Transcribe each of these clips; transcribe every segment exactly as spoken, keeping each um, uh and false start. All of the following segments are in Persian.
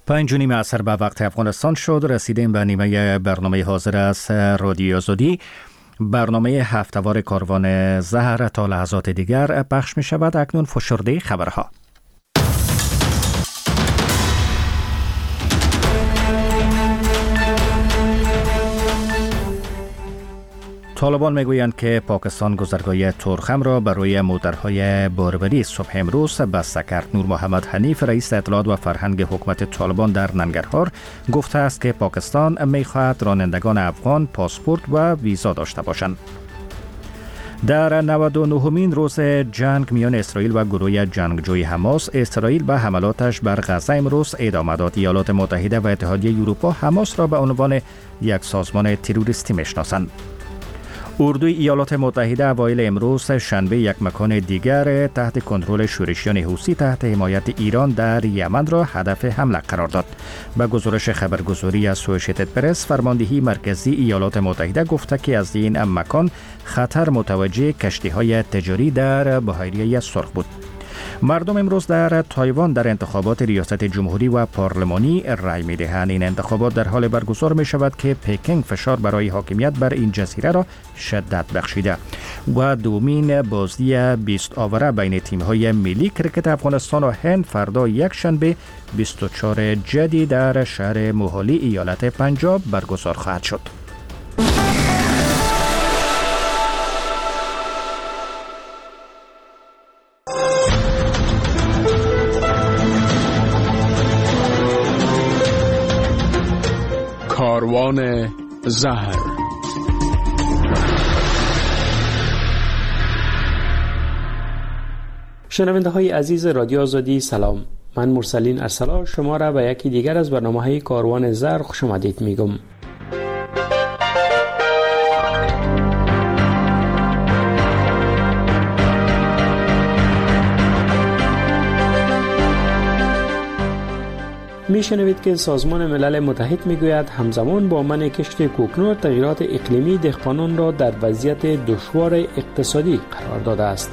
پنج و نیم عصر به وقت افغانستان شد. رسیدیم به نیمه برنامه حاضر از رادیو آزادی. برنامه هفته‌وار کاروان زهر تا لحظات دیگر پخش می شود. اکنون فشرده خبرها. طالبان میگویند که پاکستان گذرگاه تورخم را برای مردرهای باربری صبح امروز بسته کرد. نور محمد حنیف رئیس اطلاعات و فرهنگ حکومت طالبان در ننگرهار گفته است که پاکستان میخواهد رانندگان افغان پاسپورت و ویزا داشته باشند. در نود و نهمین روز جنگ میان اسرائیل و گروه جنگجوی حماس، اسرائیل به حملاتش بر غزه امروز ادامه داد. ایالات متحده و اتحادیه اروپا حماس را به عنوان یک سازمان تروریستی میشناسند. اردوی ایالات متحده اوایل امروز شنبه یک مکان دیگر تحت کنترل شورشیان حوثی تحت حمایت ایران در یمن را هدف حمله قرار داد. به گزارش خبرگزاری از اسوشییتد پرس، فرماندهی مرکزی ایالات متحده گفته که از این مکان خطر متوجه کشتی‌های تجاری در بحیره سرخ بود. مردم امروز در تایوان در انتخابات ریاست جمهوری و پارلمانی رای می‌دهند. این انتخابات در حال برگزار می شود که پکینگ فشار برای حاکمیت بر این جزیره را شدت بخشیده و دومین بازی بیست آوره بین تیم‌های ملی کرکت افغانستان و هند فردا یک شنبه بیست و چهارم جدی در شهر موهالی ایالت پنجاب برگزار خواهد شد. کاروان زهر. شنونده های عزیز رادیو آزادی سلام. من مرسلین ارسلا شما را به یکی دیگر از برنامه های کاروان زهر خوش آمدید میگم. میشنوید که سازمان ملل متحد میگوید همزمان با منع کشت کوکنار تغییرات اقلیمی دهقانان را در وضعیت دشوار اقتصادی قرار داده است.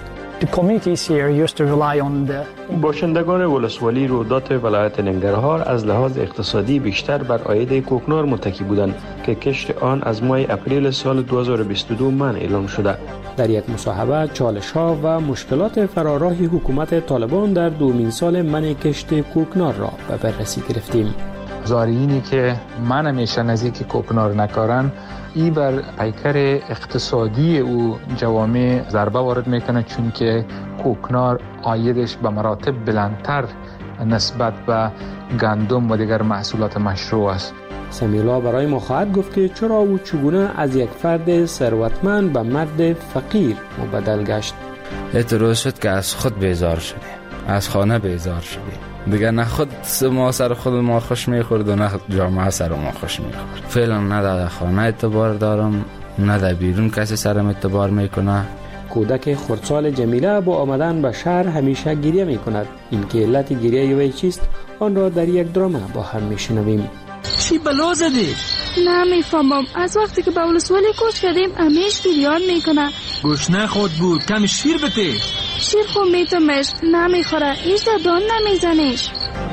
باشندگان ولسوالی رودات ولایت ننگرهار از لحاظ اقتصادی بیشتر بر عاید کوکنار متکی بودند که کشت آن از ماه اپریل سال دو هزار و بیست و دو منع اعلام شده. در یک مصاحبه چالش‌ها و مشکلات فراراهی حکومت طالبان در دومین سال منع کشت کوکنار را به بررسی گرفتیم. زارعینی که من همیشه نزدیک کوکنار نکارن، ای بر پیکر اقتصادی او جوامع ضربه وارد میکنه، چون که کوکنار عایدش به مراتب بلندتر نسبت به گندم و دیگر محصولات مشروع است. سمیلا برای ما خواهد گفت که چرا او چگونه از یک فرد ثروتمند به مرد فقیر مبدل گشت. اعتراض شد که از خود بیزار شدیم، از خانه بیزار شدیم. دیگه نه خود ما سر خود ما خوش میخورد و نه جامعه سر ما خوش میخورد. فعلا نه در خانه اعتبار دارم، نه در بیرون کسی سرم اعتبار میکنه. کودک خردسال جمیله با آمدن به شهر همیشه گریه میکند. این که علت گریه وی چیست آن را در یک درامه با هم میشنویم. چی بلا زدی؟ نمیفهمم. از وقتی که به ولسوالی کوچ کردیم همیش گریان میکنه. گشنه خود بود، کمی شیر بده. شیر خود میتمش نمیخوره، هیچ دادان نمیزنیش.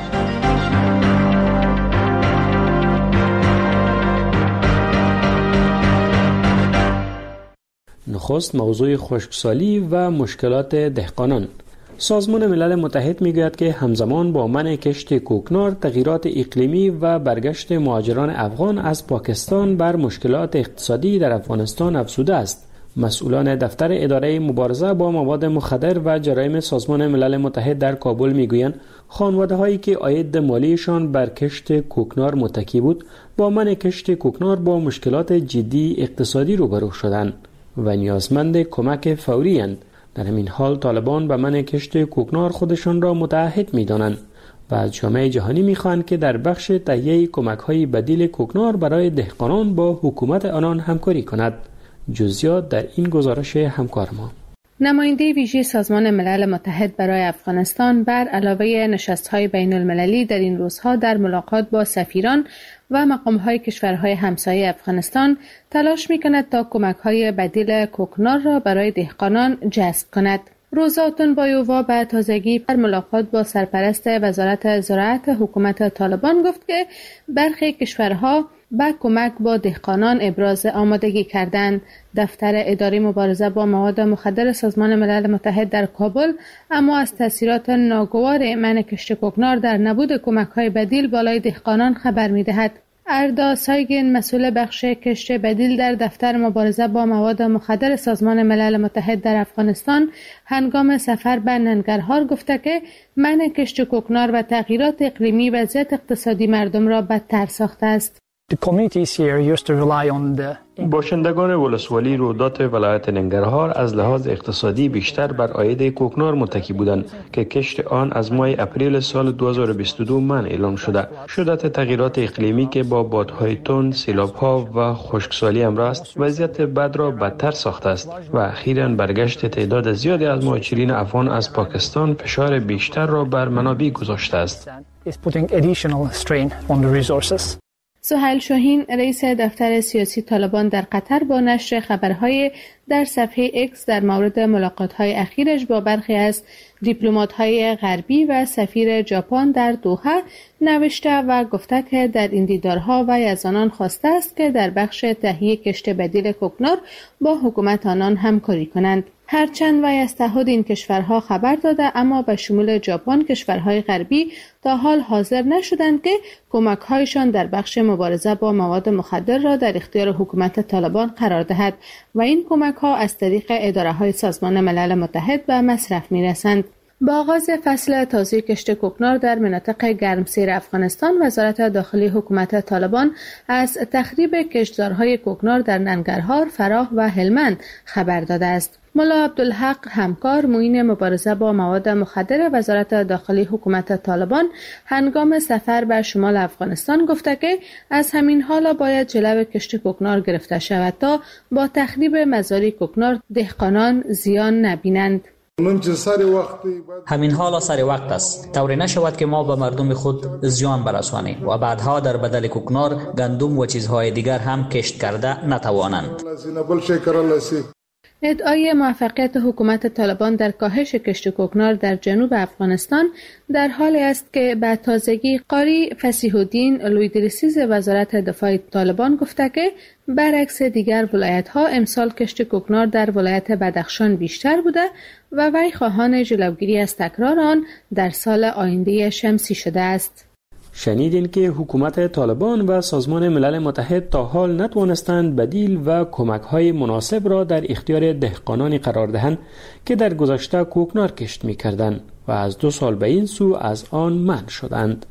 نخست موضوع خشکسالی و مشکلات دهقانان. سازمان ملل متحد میگوید که همزمان با منع کشت کوکنار تغییرات اقلیمی و برگشت مهاجران افغان از پاکستان بر مشکلات اقتصادی در افغانستان افزوده است. مسئولان دفتر اداره مبارزه با مواد مخدر و جرایم سازمان ملل متحد در کابل میگویند خانواده هایی که عاید مالیشان بر کشت کوکنار متکی بود با منع کشت کوکنار با مشکلات جدی اقتصادی روبرو شدند و نیازمند کمک فوری اند. در همین حال طالبان به منع کشت کوکنار خودشان را متعهد می‌دانند و از جامعه جهانی می‌خواهند که در بخش تهیه کمک‌های بدیل کوکنار برای دهقانان با حکومت آنان همکاری کند. جزئیات در این گزارش همکار ما. نماینده ویژه سازمان ملل متحد برای افغانستان بر علاوه نشست‌های بین‌المللی در این روزها در ملاقات با سفیران و مقام‌های کشورهای همسایه افغانستان تلاش می‌کند تا کمک‌های بدیل کوکنار را برای دهقانان جذب کند. روزا اوتونبایووا به تازگی در ملاقات با سرپرست وزارت زراعت حکومت طالبان گفت که برخی کشورها به کمک با دهقانان ابراز آمادگی کردند. دفتر اداره مبارزه با مواد مخدر سازمان ملل متحد در کابل اما از تاثیرات ناگوار منع کشت کوکنار در نبود کمک‌های بدیل بالای دهقانان خبر می‌دهد. اردا سایگین مسئول بخش کشت بدیل در دفتر مبارزه با مواد مخدر سازمان ملل متحد در افغانستان هنگام سفر به ننگرهار گفته که منع کشت کوکنار و تغییرات اقلیمی وضعیت اقتصادی مردم را بدتر ساخته است. باشندگان ولسوالی رودات ولایت ننگرهار از لحاظ اقتصادی بیشتر بر عاید کوکنار متکی بودند که کشت آن از ماه اپریل سال دو هزار و بیست و دو منع اعلام شده. شدت تغییرات اقلیمی که با بادهای تند، سیلاب‌ها و خشکسالی همراه است، وضعیت بد را بدتر ساخته است و اخیراً برگشت تعداد زیادی از مهاجرین افغان از پاکستان فشار بیشتر را بر منابع گذاشته است. سهیل شاهین رئیس دفتر سیاسی طالبان در قطر با نشر خبرهای در صفحه اکس در مورد ملاقات‌های اخیرش با برخی از دیپلمات‌های غربی و سفیر ژاپن در دوحه نوشته و گفته که در این دیدارها وی از آنان خواسته است که در بخش تهیه کشت بدیل کوکنار با حکومت آنان همکاری کنند. هرچند وی از تعهد این کشورها خبر داده اما به شمول ژاپن کشورهای غربی تا حال حاضر نشدند که کمک‌هایشان در بخش مبارزه با مواد مخدر را در اختیار حکومت طالبان قرار دهد و این کمک‌ها از طریق اداره‌های سازمان ملل متحد به مصرف می‌رسند. با آغاز فصل تازه کشت کوکنار در مناطق گرمسیر افغانستان، وزارت داخلی حکومت طالبان از تخریب کشتزارهای کوکنار در ننگرهار، فراه و هلمند خبر داده است. ملا عبدالحق همکار معین مبارزه با مواد مخدر وزارت داخلی حکومت طالبان هنگام سفر به شمال افغانستان گفته که از همین حالا باید جلو کشت کوکنار گرفته شود تا با تخریب مزارع کوکنار دهقانان زیان نبینند. همین حالا سر وقت است طوری نشود که ما به مردم خود زیان برسانیم و بعدها در بدل کوکنار گندم و چیزهای دیگر هم کشت کرده نتوانند. ادعای موفقیت حکومت طالبان در کاهش کشت کوکنار در جنوب افغانستان در حالی است که به تازگی قاری فصیح الدین لویدرسیز وزارت دفاع طالبان گفته که برعکس دیگر ولایت‌ها امسال کشت کوکنار در ولایت بدخشان بیشتر بوده و وی خواهان جلوگیری از تکرار آن در سال آینده شمسی شده است. شنیدین که حکومت طالبان و سازمان ملل متحد تا حال نتوانستند بدیل و کمک‌های مناسب را در اختیار دهقانانی قرار دهند که در گذشته کوکنار کشت می‌کردند و از دو سال به این سو از آن منع شدند.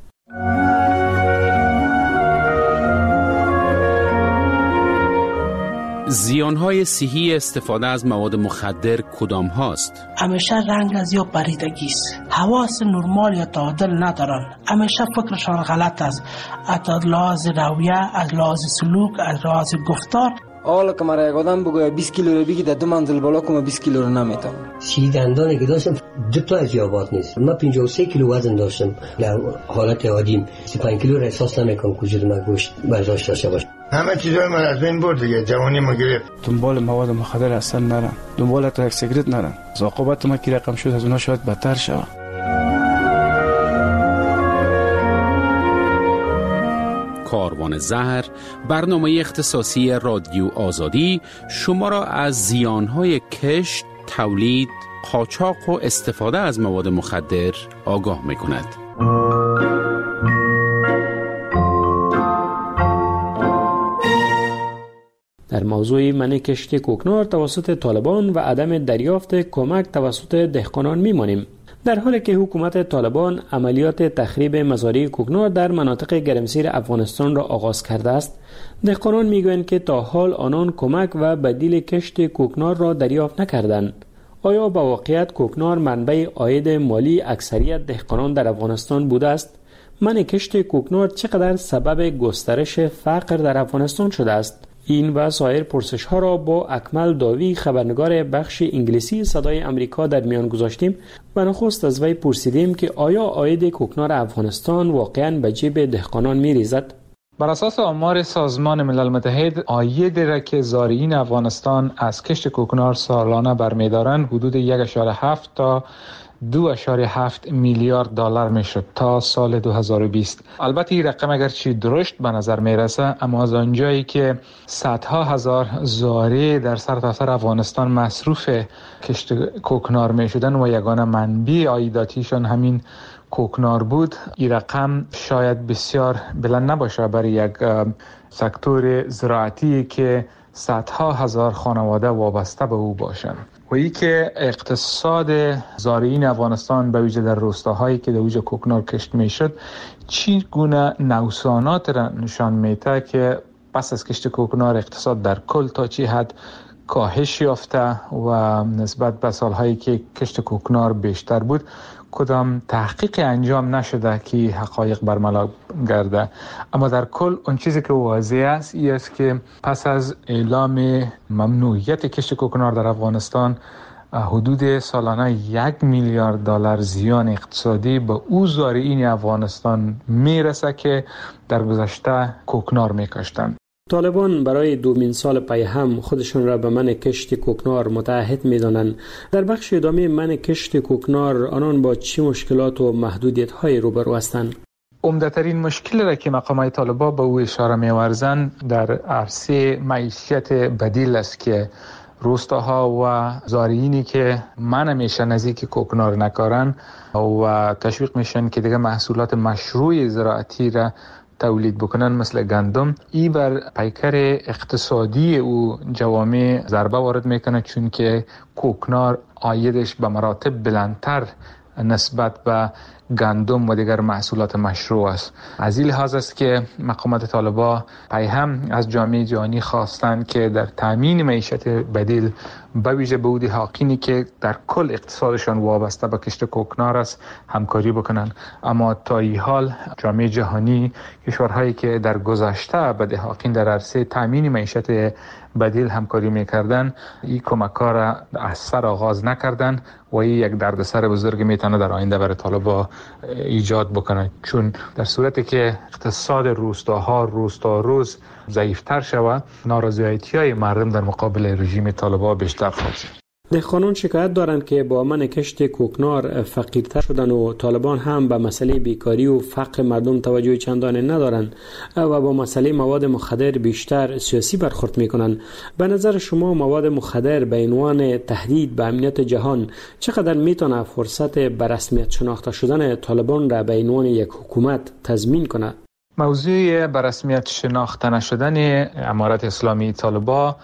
زیانهای صحی استفاده از مواد مخدر کدام هاست؟ همیشه رنگ از یا پریدگی است. حواس نرمال یا تعادل ندارن. همیشه فکرشان غلط است. از لحاظ رویه، از لحاظ سلوک، از لحاظ گفتار. حالا که مرا یک آدم بگوید بیست کیلو رو بگی در دو منزل بالا کنم بیست کیلو رو نمیتونم. سی دندانی که داشتم دو تا از یابات نیست. من پنجاه و سه کیلو وزن داشتم. در حالت عادیم سی و پنج کیلو را احساس نمیکنم که من گوشت برداشت داشته باشم. همه چیزای من از بین برد دیگه، جوانی ما گرفت. دنبال مواد مخدر اصلا نرن، دنبال ترک سیگرت نرن. عاقبت ما کی رقم شد از اونها شاید بدتر شود. کاروان زهر، برنامه اختصاصی رادیو آزادی شما را از زیانهای کشت، تولید، قاچاق و استفاده از مواد مخدر آگاه می‌کند. در موضوع منع کشت کوکنار توسط طالبان و عدم دریافت کمک توسط دهقانان میمانیم. در حالی که حکومت طالبان عملیات تخریب مزارع کوکنار در مناطق گرمسیر افغانستان را آغاز کرده است، دهقانان میگویند که تا حال آنان کمک و بدیل کشت کوکنار را دریافت نکردند. آیا با واقعیت کوکنار منبع عاید مالی اکثریت دهقانان در افغانستان بوده است؟ منع کشت کوکنار چقدر سبب گسترش فقر در افغانستان شده است؟ این و سایر پرسش ها را با اکمل داوی، خبرنگار بخش انگلیسی صدای امریکا در میان گذاشتیم و نخست از وی پرسیدیم که آیا عاید کوکنار افغانستان واقعاً به جیب دهقانان می ریزد؟ بر اساس آمار سازمان ملل متحد، عایدی را که زارعین افغانستان از کشت کوکنار سالانه برمی‌دارند حدود یک و هفت تا دو اشاره هفت میلیارد دلار میشد تا سال دو هزار و بیست. البته این رقم اگرچه درشت به نظر میرسه، اما از آنجایی که صدها هزار زارع در سرتاسر افغانستان مصروف کشت کوکنار میشدن و یگانه منبع عایداتیشان همین کوکنار بود، این رقم شاید بسیار بلند نباشه برای یک سکتور زراعتی که صدها هزار خانواده وابسته به او باشند. و ای که اقتصاد زارعین افغانستان به ویژه در روستاهایی که در اوج کوکنار کشت میشد چی گونه نوسانات را نشان میده که پس از کشت کوکنار اقتصاد در کل تا چی حد کاهش یافته و نسبت به سالهایی که کشت کوکنار بیشتر بود کدام تحقیق انجام نشده که حقایق برملا گرده. اما در کل اون چیزی که واضح است این است که پس از اعلام ممنوعیت کشت کوکنار در افغانستان حدود سالانه یک میلیارد دلار زیان اقتصادی به او زارعین افغانستان میرسه که در گذشته کوکنار میکاشتند. طالبان برای دومین سال پی هم خودشون را به منع کشت کوکنار متعهد می‌دانند. در بخش ادامه منع کشت کوکنار آنان با چه مشکلات و محدودیت‌های روبرو هستند؟ عمده‌ترین مشکلی را که مقامات طالبان به او اشاره می‌ورزند در عرصه معیشت بدیل است که روستاها و زارعینی که منع میشن نزدیک کوکنار نکارن و تشویق میشن که دیگه محصولات مشروع زراعتی را تولید بکنن مثل گندم، ای بر پیکر اقتصادی او جوامع ضربه وارد میکنه، چون که کوکنار عایدش به مراتب بلندتر نسبت به گندم و دیگر محصولات مشروع است. از این لحاظ است که مقامات طالبان پی هم از جامعه جهانی خواستند که در تامین معیشت بدیل به ویژه به اودی حاقینی که در کل اقتصادشان وابسته به کشت کوکنار است همکاری بکنند. اما تا این حال جامعه جهانی کشورهایی که در گذشته به دهاقین در عرصه تامین معیشت بدیل همکاری میکردن این کمک‌ها را از سر آغاز نکردن و این یک دردسر بزرگ میتونه در آینده برای طالبان ایجاد بکنه، چون در صورتی که اقتصاد روستاها روستا روز ضعیفتر شود نارضایتی‌های مردم در مقابل رژیم طالبان بیشتر خواهد شد. دهقانان شکایت دارند که با منع کشت کوکنار فقیرتر شدن و طالبان هم به مسئله بیکاری و فقر مردم توجه چندانی ندارند و با مسئله مواد مخدر بیشتر سیاسی برخورد میکنند. به نظر شما مواد مخدر به عنوان تهدید به امنیت جهان چقدر میتونه فرصت به رسمیت شناخته شدن طالبان را به عنوان یک حکومت تضمین کند؟ موضوع به رسمیت شناخته نشدن امارت اسلامی طالبان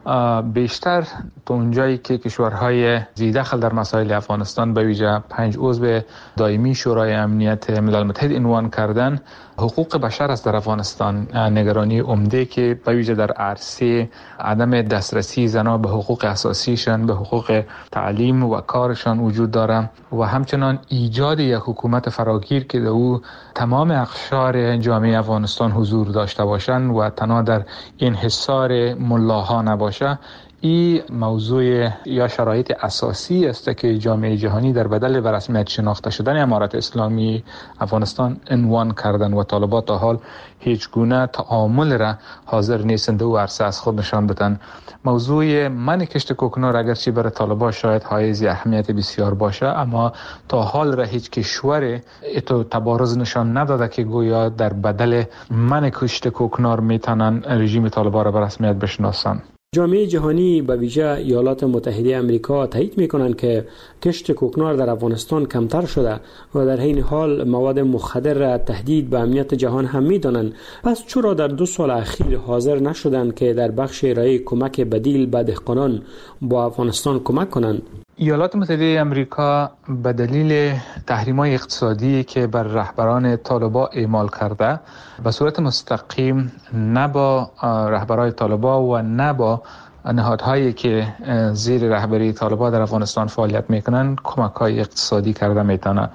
بیشتر تو اونجایی که کشورهای زیدخل در مسائل افغانستان به ویژه پنج عضو دائمی شورای امنیت ملل متحد عنوان کردن حقوق بشر است در افغانستان. نگرانی عمده که به ویژه در عرصه عدم دسترسی زنان به حقوق اساسیشان، به حقوق تعلیم و کارشان وجود داره و همچنان ایجاد یک حکومت فراگیر که در او تمام اقشار جامعه افغانستان حضور داشته باشند و تنها در انحصار ملاها نباشه. این موضوع یا شرایط اساسی است که جامعه جهانی در بدل به رسمیت شناخته شدن امارت اسلامی افغانستان عنوان کردن و طالبان تا حال هیچ گونه تعامل را حاضر نیستند و عرصه از خود نشان بدن. موضوع منع کشت کوکنار اگرچه برای طالبان شاید حائز اهمیت بسیار باشه، اما تا حال را هیچ کشور اتو تبارز نشان نداده که گویا در بدل منع کشت کوکنار میتونن رژیم طالبان را به رسمیت بشناسن. جامعه جهانی به ویژه ایالات متحده آمریکا تایید میکنند که کشت کوکنار در افغانستان کمتر شده و در حین حال مواد مخدر را تهدید به امنیت جهان هم میدانند. پس چرا در دو سال اخیر حاضر نشدند که در بخش ارائه کمک بدیل به دهقانان با افغانستان کمک کنند؟ ایالات متحده آمریکا به دلیل تحریم‌های اقتصادی که بر رهبران طالبان اعمال کرده به صورت مستقیم نه با رهبران طالبان و نه با نهادهایی که زیر رهبری طالبان در افغانستان فعالیت میکنن کمک‌های اقتصادی کرده میتونه.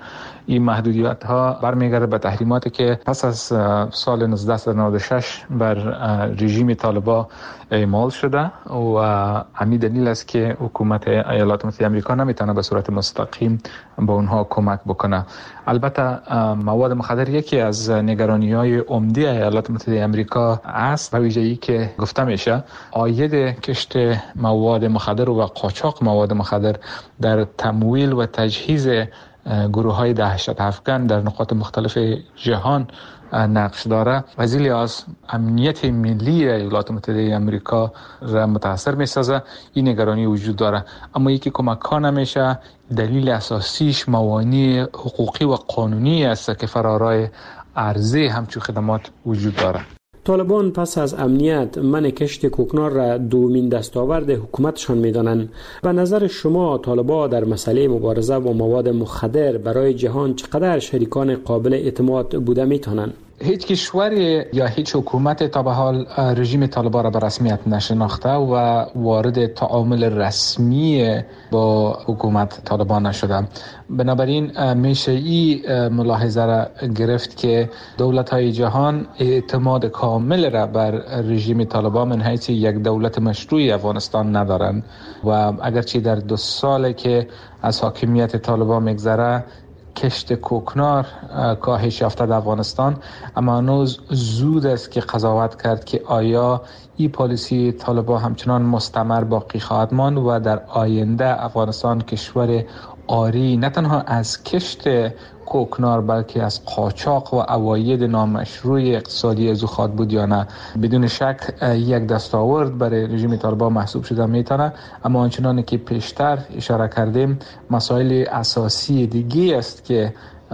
این محدودیت ها برمیگرده به تحریماتی که پس از سال نوزده نود و شش بر رژیم طالبان اعمال شده و همین دلیل است که حکومت ایالات متحده آمریکا نمیتونه به صورت مستقیم به اونها کمک بکنه. البته مواد مخدر یکی از نگرانی‌های عمده ایالات متحده آمریکا است، به ویژه‌ای که گفته میشه عاید کشت مواد مخدر و قاچاق مواد مخدر در تمویل و تجهیز گروه‌های دهشت افکن در نقاط مختلف جهان نقش داره. از این لحاظ امنیت ملی ایالات متحده آمریکا را متاثر می‌سازه. این نگرانی وجود داره، اما یکی کمک ها نمیشه. دلیل اساسیش موانع حقوقی و قانونی است که فرارای عرضه همچون خدمات وجود داره. طالبان پس از امنیت من کشت کوکنار را دومین دستاورد حکومتشان می‌دانند. به نظر شما طالبان در مسئله مبارزه با مواد مخدر برای جهان چقدر شریکان قابل اعتماد بوده می‌توانند؟ هیچ کشوری یا هیچ حکومت تا به حال رژیم طالبان را به رسمیت نشناخته و وارد تعامل رسمی با حکومت طالبان نشده. بنابراین میشه این ملاحظه را گرفت که دولت‌های جهان اعتماد کامل را بر رژیم طالبان من حیث یک دولت مشروع افغانستان ندارند و اگرچه در دو ساله که از حاکمیت طالبان میگذره کشت کوکنار کاهش یافته در افغانستان، اما هنوز زود است که قضاوت کرد که آیا این پالیسی طالبان همچنان مستمر باقی خواهد ماند و در آینده افغانستان کشور آری نه تنها از کشت کوکنار بلکه از قاچاق و عواید نامشروع اقتصادی از او خواهد بود یا نه. بدون شک یک دستاورد برای رژیم طالبان محسوب شده میتونه، اما آنچنانی که پیشتر اشاره کردیم مسائل اساسی دیگه است که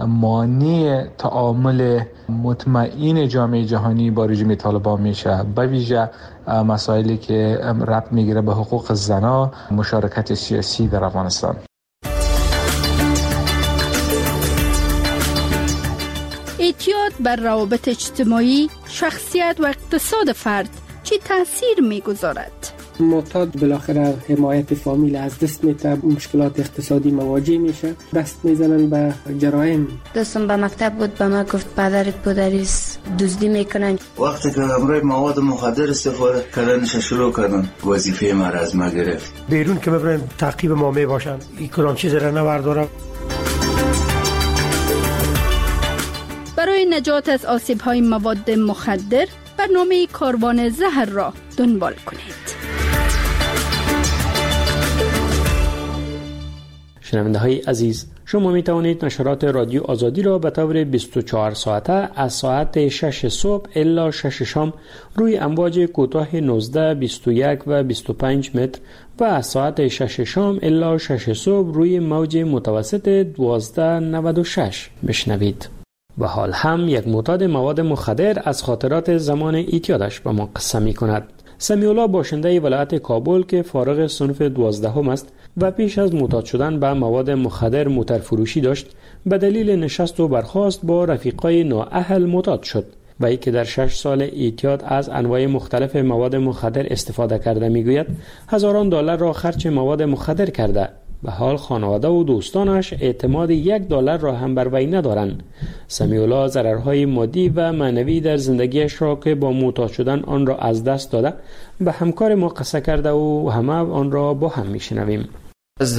مانع تعامل مطمئن جامعه جهانی با رژیم طالبان میشه، به ویژه مسائلی که ربط میگیره به حقوق زنان، مشارکت سیاسی در افغانستان. اعتیاد بر روابط اجتماعی، شخصیت و اقتصاد فرد چه تاثیر میگذارد؟ معتاد بالاخره حمایت فامیل از دست میده، مشکلات اقتصادی مواجه میشه، دست میزنن به جرایم. دوستم به مکتب بود، به ما گفت پدرت پدریست دزدی میکنن. وقتی که امروی مواد مخدر استفاده کردنش شروع کردن وظیفه ما را از ما گرفت. بیرون که ببرن تعقیب ما میباشن، این کدام چیز را نوردارم. برای نجات از آسیب‌های مواد مخدر برنامه کاروان زهر را دنبال کنید. شنونده های عزیز، شما می توانید نشرات رادیو آزادی را به طور بیست و چهار ساعته از ساعت شش صبح الی شش شام روی امواج کوتاه نوزده، بیست و یک و بیست و پنج متر و از ساعت شش شام الی شش صبح روی موج متوسط دوازده نود و شش بشنوید. و حال هم یک معتاد مواد مخدر از خاطرات زمان اعتیادش به ما قصه می کند. سمیع الله باشنده ولایت کابل که فارغ صنف دوازدهم است و پیش از معتاد شدن به مواد مخدر موتر فروشی داشت، به دلیل نشست و برخاست با رفیقای نااهل معتاد شد و ای که در شش سال اعتیاد از انواع مختلف مواد مخدر استفاده کرده میگوید هزاران دلار را خرج مواد مخدر کرده. به حال خانواده و دوستانش اعتماد یک دلار را هم بر وی ندارند. سمیع الله ضررهای مادی و معنوی در زندگیش را که با معتاد شدن آن را از دست داده به همکار ما قصه کرده و همه آن را با هم میشنویم. از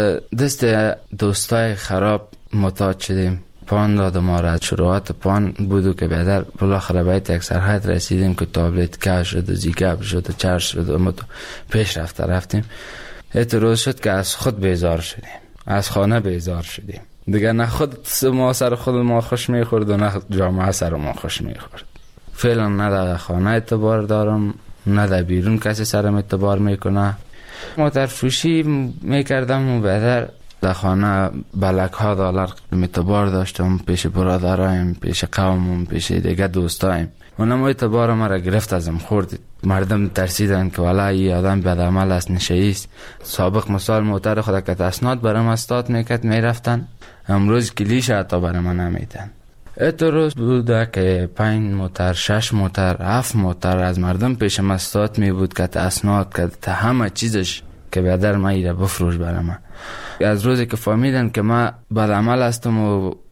دست دوستای خراب معتاد شدیم. پان داد ما را، شروعات پان بودو که بعدر بالاخره باید یک سرحد رسیدیم که تابلت کش شد و زیگاب شد و چرش شد و پیش رفته رفتیم. ایت روز شد که از خود بیزار شدیم، از خانه بیزار شدیم دیگه. نه خود ما سر خود ما خوش میخورد و نه جامعه سر ما خوش میخورد. فعلا نه در خانه اعتبار دارم، نه در بیرون کسی سرم اعتبار میکنه. موتر فروشی میکردم و بعدر در خانه بلک ها دلار اعتبار داشتم پیش برادرایم، پیش قومم، پیش دیگه دوستایم. اونم اعتبار ما را گرفت ازم خورد. مردم ترسیدن که والا این آدم بد عمل است، نشئیست. سابق مثال موتر خود که اسناد برام استاد میکرد میرفتن، امروز کلیش حتی برام نمیدن. اتروز بوده که پنج موتر، شش موتر، هفت موتر از مردم پیشم استاد می بود که اسناد که تا همه چیزش که بیادر ما ایره بفروش برام. از روزی که فهمیدن که ما بد عمل هستم و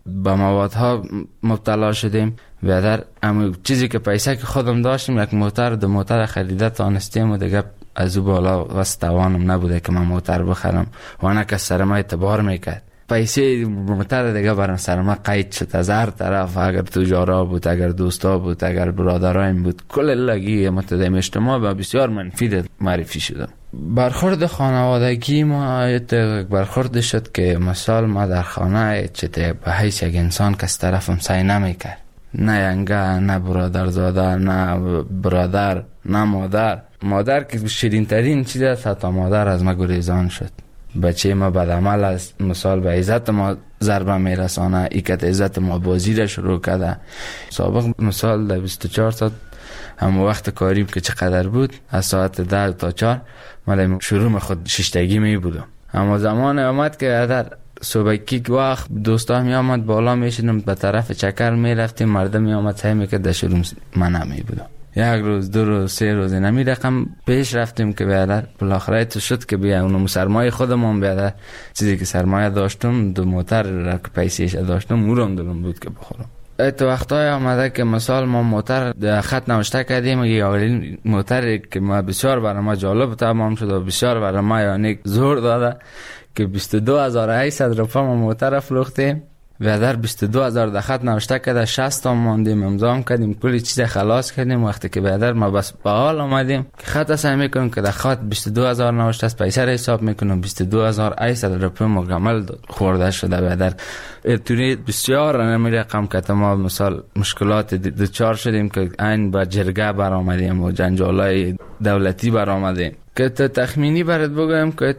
به موادها مبتلا شدیم. بیادر اما چیزی که پیسه که خودم داشتیم یک موتر دو موتر خریده تانستیم و دیگه از او بالا واسه توانم نبوده که من موتر بخرم و نه که سرما اعتبار میکرد. پیسه موتر دیگه برام سرما قید شد از هر طرف، اگر تجارا بود، اگر دوستا بود، اگر برادرایم بود، کل لگی متدیم اجتماع با بسیار منفی معرفی شدم. برخورد خانوادگی ما برخورد شد که مثال ما در خانه چه به حیث یک انسان که از طرفم سعی نمیکرد، نه ینگه، نه برادر زاده، نه برادر، نه مادر. مادر که شیرین ترین چیز است، حتی مادر از ما گریزان شد. بچه ما بد عمل است، مثال به عزت ما ضربه میرسانه، ایکت عزت ما بازی را شروع کرده. سابق مثال در بیست و چهار ساعت هم وقت کاریم که چقدر بود، از ساعت ده تا چهار ما شروع خود ششتگی می بودم. اما زمان آمد که در صبحکی وقت دوستا می آمد بالا می شدم به طرف چکر می رفتیم، مردم می آمد سعی می کرد در شروع من نمی بودم. یک روز دو روز سه روز نمی رقم پیش رفتیم که بیادر بالاخره تو شد که بیا اونم سرمایه خودمون بیادر چیزی که سرمایه داشتم دو موتر را که پیسیش داشتم اونم دلم بود که بخورم. ات وقتای آمده که مثال ما موتر خط نوشته کردیم، یه اولین موتر که ما بسیار برای ما جالب تمام شد و بسیار برای ما یعنی زور داده که بیست و دو هزار و هشتصد روپیه ما موتر فروختیم. بیادر بیست و دو هزار در خط نوشته کرده، شصت تا ماندیم، امضا کردیم، کلی چیز خلاص کردیم. وقتی که بیادر ما بس به حال آمدیم که خط سعی میکنیم که در خط بیست و دو هزار نوشته است، پیسه را حساب میکنیم بیست و دو هزار و هشتصد روپیه مکمل خورده شده. بیادر اینطوری بسیار نمی رقم که ما مثال مشکلات دوچار شدیم که این با جرگه برآمدیم و جنجالای دولتی برآمدیم که تو تخمینی برات بگویم که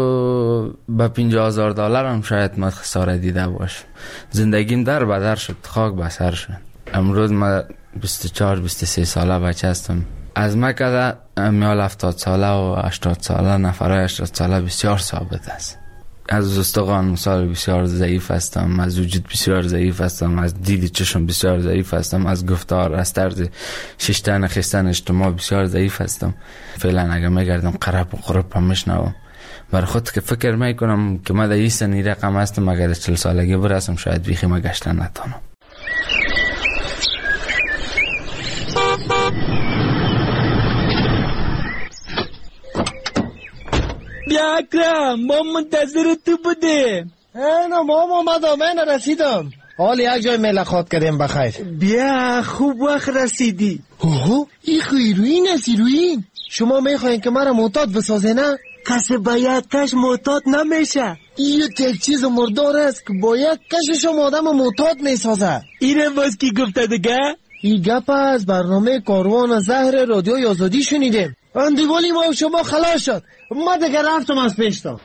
تو با پنجاه هزار دلار هم شاید ما خساره دیده باش. زندگیم در بدر شد، خاک به سر شد. امروز ما بیست و چهار بیست و سه ساله بچه هستم. از ما که میال هفتاد ساله و هشتاد ساله نفرای هشتاد ساله بسیار ثابت است. از استخوان مثال بسیار ضعیف هستم، از وجود بسیار ضعیف هستم، از دید چشم بسیار ضعیف هستم، از گفتار، از طرز ششتن خستن اجتماع بسیار ضعیف هستم. فعلا اگه میگردم قرب و قرب هم میشنوم. برای خود که فکر میکنم که ما در این سنی رقم هستم، اگر چل سالگی برسم شاید بیخی ما گشتن نتانم. بیا اکرم، ما منتظر تو بودیم. اینا ما آمدم، من رسیدم. حال یک جای ملاقات کردیم بخیر. بیا خوب وقت رسیدی. اوه این خیروین است ایروین. شما میخواین که مرا معتاد بسازه نه؟ کسی باید کش معتاد نمیشه. این یک چیز مردار است که باید کشش آدم معتاد میسازه. اینه باز کی گفته دیگه؟ این گپ از برنامه کاروان زهر رادیوی آزادی شنیدیم. اندیوالی ما شما خلاص شد. ما دیگه رفتم از پیشتا.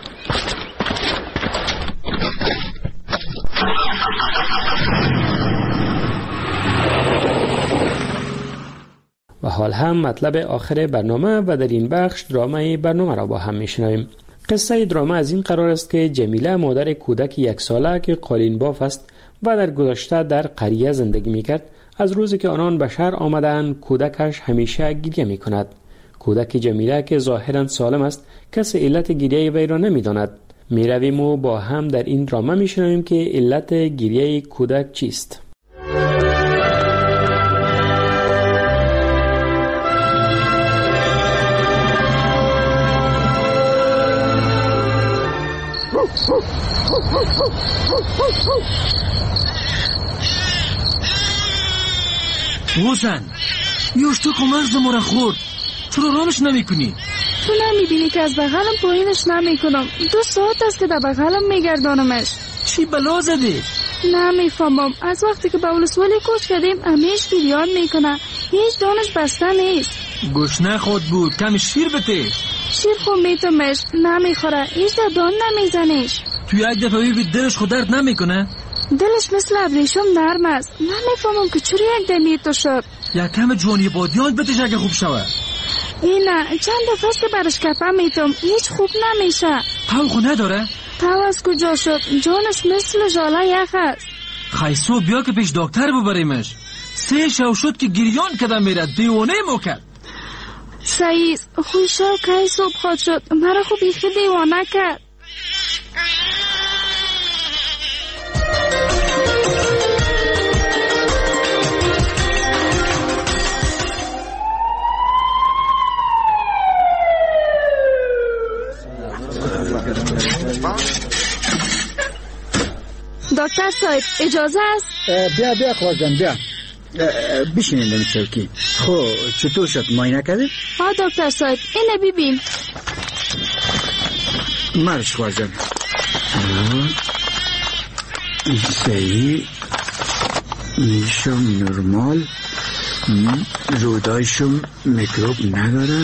و حال هم مطلب آخر برنامه و در این بخش درامه برنامه را با هم میشنویم. قصه درامه از این قرار است که جمیله مادر کودک یک ساله که قالین باف است و در گذشته در قریه زندگی میکرد، از روزی که آنان به شهر آمدند کودکش همیشه گریه میکند. کودک جمیله که ظاهرا سالم است کسی علت گریه وی را نمیداند. میرویم و با هم در این درامه میشنویم که علت گریه کودک چیست. حسن یوش تو کمرز مرا خورد، چرا رامش نمی کنی؟ تو نمیبینی که از بغلم پایینش نمی کنم؟ دو ساعت است که در بغلم میگردانمش. چی بلا زدی؟ نمیفهمم، از وقتی که به ولسوالی کوچ کردیم همیش بیریان میکنه، هیچ دانش بسته نیست. گشنه خود بود، کم شیر بده. شیر خود میتمش نمیخوره، هیچ در دان نمیزنیش. تو یک دفعه ببین دلش خود درد نمیکنه؟ دلش مثل ابریشم نرم است، نمیفهمم که چرا یک دمی تو شد. یک کم جوانی بادیان بتش اگه خوب شوه. اینه چند دفعه است که برش کپه میتم، هیچ خوب نمیشه. تو خو نداره؟ تو از کجا شد؟ جانش مثل ژاله یخ است. خیسو بیا که پیش دکتر ببریمش. سه شو شد که گریان کدم میرد، دیوانه مو کرد. سعیز خوشو که صبح خود شد، مرا خوب بیخی دیوانه کرد. صاحب اجازه است؟ بیا بیا خواجان بیا بشینید در چوکی. خب چطور شد معاینه کردید؟ ها دکتر صاحب اینه ببین. مرش خواجان صحیح میشم نرمال رودایشم میکروب نداره.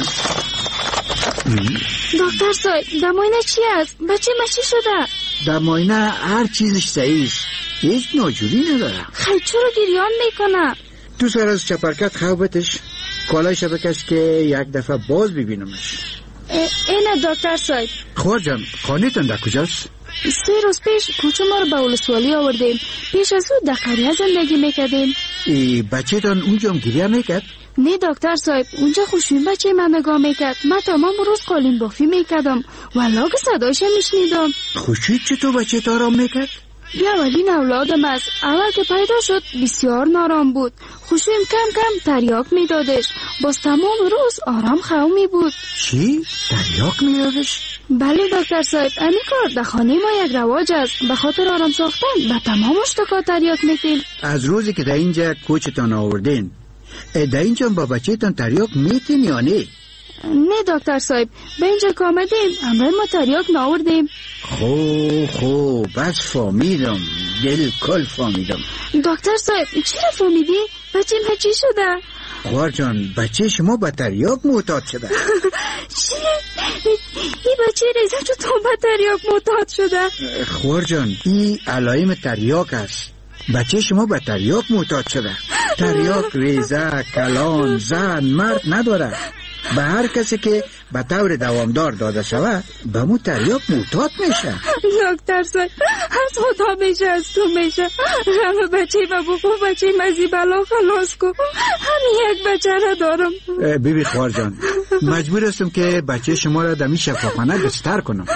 دکتر صاحب در معاینه چی است؟ بچه ما چی شده؟ در معاینه هر چیزش صحیح است، هیچ ناجوری نداره. خیلی چرا گریان میکنه؟ تو سر از چپرکت خوابتش کالایش بکش که یک دفعه باز ببینمش. اینه دکتر صاحب. خواجان خانه‌تان در کجاست؟ سه روز پیش کوچه ما رو به ولسوالی آوردیم. پیش از او در قریه زندگی میکردیم. ای بچه تان اونجا هم گریه میکرد؟ نه دکتر صاحب، اونجا خوشوین بچه من نگاه میکرد. من تمام روز قالین بافی میکردم والله که صدایش میشنیدم. خوشوین چطور بچه تا آرام میکرد؟ بیا اولین اولادم است. اول که پیدا شد بسیار نارام بود. خوشوین کم کم تریاک میدادش. باز تمام روز آرام خومی بود. چی؟ تریاک میدادش؟ بله دکتر صاحب، امی کار در خانه ما یک رواج است. به خاطر آرام ساختن به تمام اشتکا تریاک میتیم. از روزی که در اینجا کوچتان آوردین در اینجا با بچه تان تریاک میتین یا نه؟ نه دکتر صاحب، به اینجا که آمدیم امروز ما تریاک ناوردیم. خوب خوب بس فهمیدم، دل کل فهمیدم. دکتر صاحب چرا فهمیدی؟ بچه ما چی شده؟ خوار جان بچه شما به تریاک معتاد شده. چی؟ این بچه ریزه چون تو به تریاک معتاد شده؟ خوار جان این علائم تریاک است. بچه شما به تریاک معتاد شده. تریاک ریزه کلان زن مرد نداره. به هر کسی که به طور دوامدار داده شود به مو تریاک معتاد میشه. دکتر صاحب از خدا میشه از تو میشه. همه بچه با بکو بچه مزی بلا خلاص کن. همین یک بچه را دارم. بیبی خوار جان مجبور هستم که بچه شما را دمی شفاخانه بستر کنم.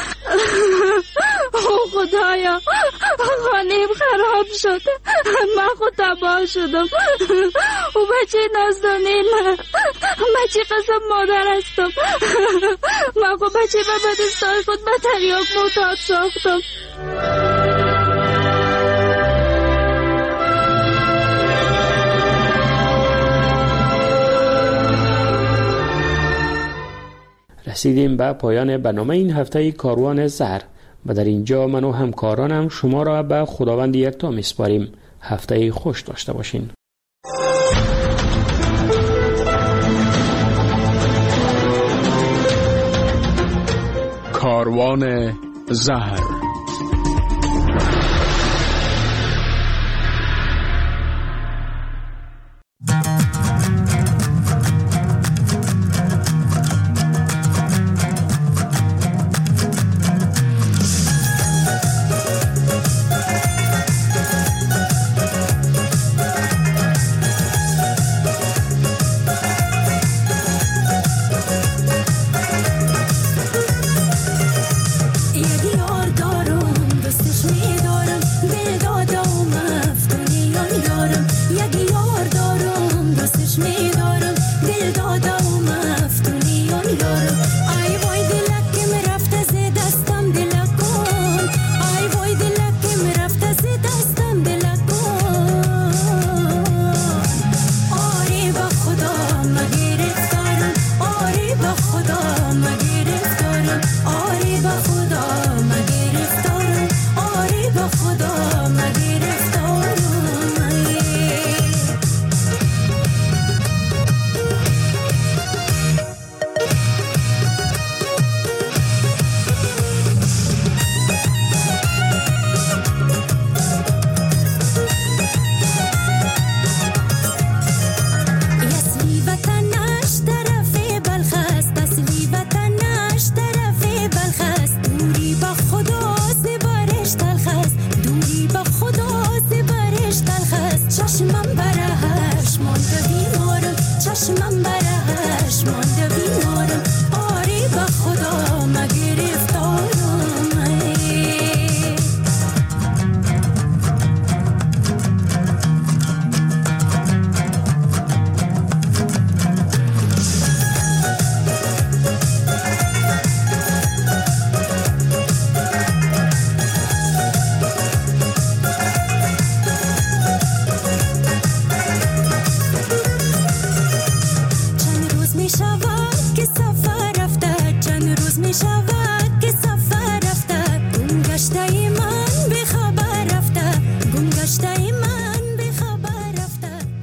او خدایا خانه‌ام خراب شد. من خود تباه شدم. او بچه نازدانه من بچه قسم مادر هستم. من خود بچه به بدستای خود به تریاک معتاد ساختم. رسیدیم به پایان برنامه این هفته کاروان زهر و در اینجا من و همکارانم شما را به خداوند یکتا میسپاریم. هفته خوش داشته باشین. کاروان زهر. چشمم بره هش مانده بیمارم چشمم بره